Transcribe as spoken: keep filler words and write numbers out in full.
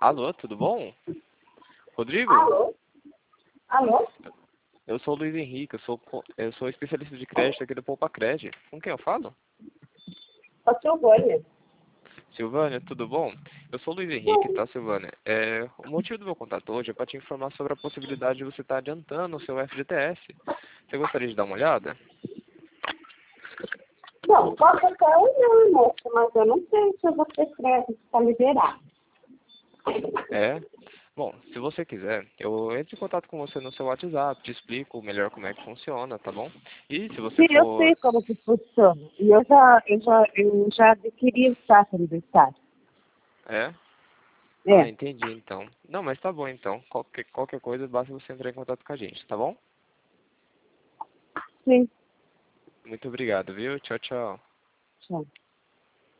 Alô, tudo bom? Rodrigo? Alô? Alô? Eu sou o Luiz Henrique, eu sou, co- eu sou especialista de crédito aqui do Poupa Cred. Com quem eu falo? A Silvânia. Silvânia, tudo bom? Eu sou o Luiz Henrique, tá, Silvânia? É, o motivo do meu contato hoje é para te informar sobre a possibilidade de você estar adiantando o seu F G T S. Você gostaria de dar uma olhada? Não, posso até olhar, moça, mas eu não sei se eu vou ter crédito para liberar. É? Bom, se você quiser, eu entro em contato com você no seu WhatsApp, te explico melhor como é que funciona, tá bom? E se você Sim, eu for... sei como que funciona. E eu já, eu já, eu já adquiri o saco aniversário. É? Ah, É, entendi então. Não, mas tá bom então. Qualquer, qualquer coisa, basta você entrar em contato com a gente, tá bom? sim. Muito obrigado, viu? Tchau, tchau. Tchau.